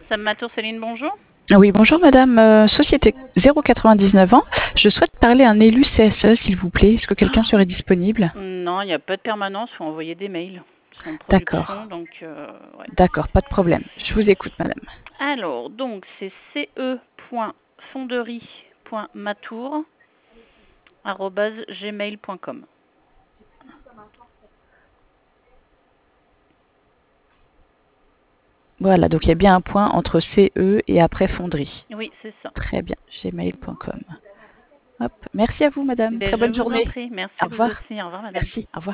Sam Matour, Céline, bonjour. Oui, bonjour madame, société 099 ans. Je souhaite parler à un élu CSE, s'il vous plaît. Est-ce que quelqu'un serait disponible? Non, il n'y a pas de permanence, il faut envoyer des mails. Ils sont en production, D'accord, donc ouais. d'accord, pas de problème. Je vous écoute, madame. Alors, donc c'est ce.fonderie.matour@gmail.com. Voilà, donc il y a bien un point entre CE et après fonderie. Oui, c'est ça. Très bien, gmail.com. Hop, merci à vous, madame. Ben, Très je bonne vous en journée. prie. Au Merci vous revoir. aussi. Au revoir, madame. Merci, au revoir.